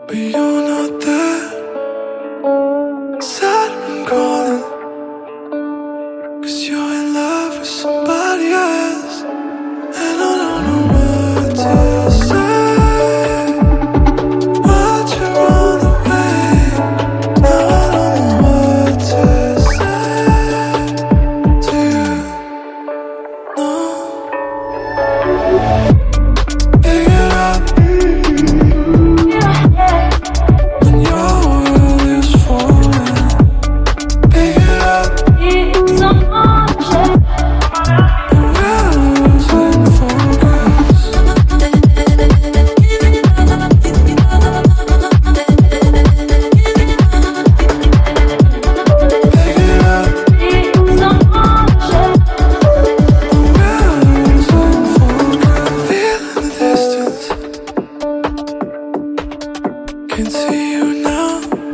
but you're not there. Sad and calling, 'cause you're in love with somebody else, and I don't know what to say. But you're on the way. Now I don't know what to say. Do you know? Pick it up when your world is falling. Pick it up and we're losing focus. Pick it up and we're losing focus. Feeling the distance, can't see you now.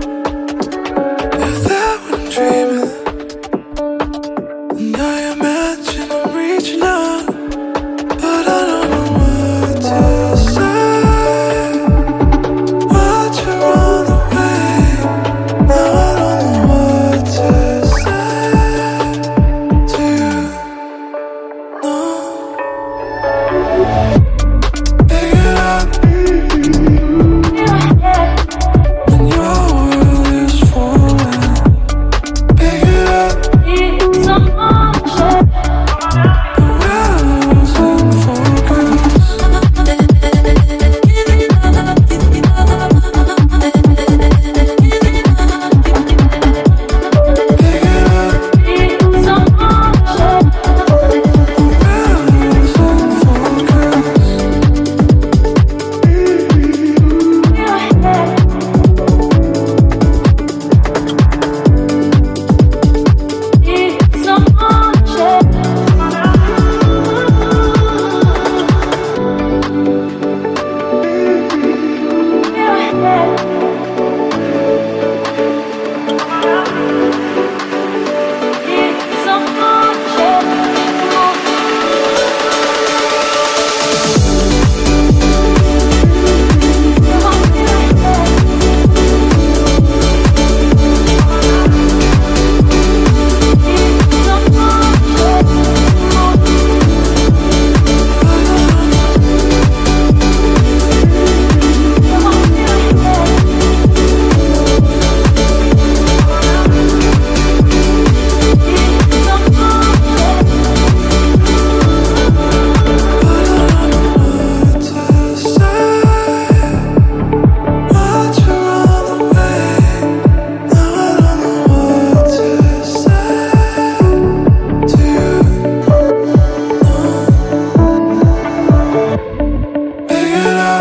If that what I'm dreaming, and I imagine I'm reaching out, but I don't know what to say. But you're on the way. Now I don't know what to say. Do you know? Pick it up when your world is falling. Pick it up and we're losing focus. Pick it up and we're losing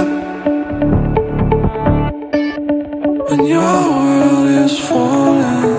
when your world is falling.